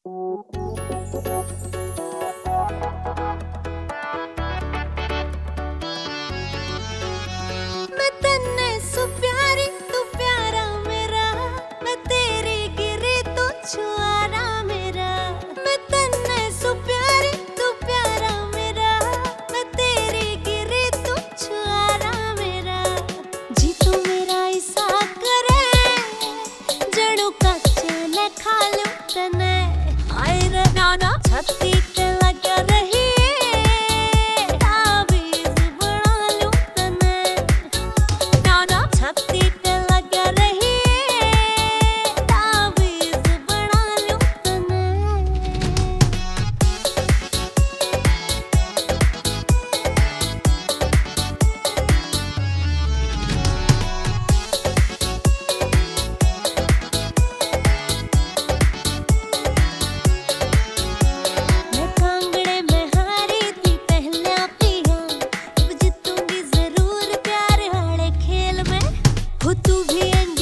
मैं तन्ने सु प्यारी तू प्यारा मेरा, मैं तेरी गिरी तू छुआरा मेरा। मैं तन्ने सु प्यारी तू प्यारा मेरा, मैं तेरी गिरी तू छुआरा मेरा। जी तू मेरा ऐसा करे जणू कच्चे ने खा लूं तने। आए रे नाना छत्ती ते लग रही तू भी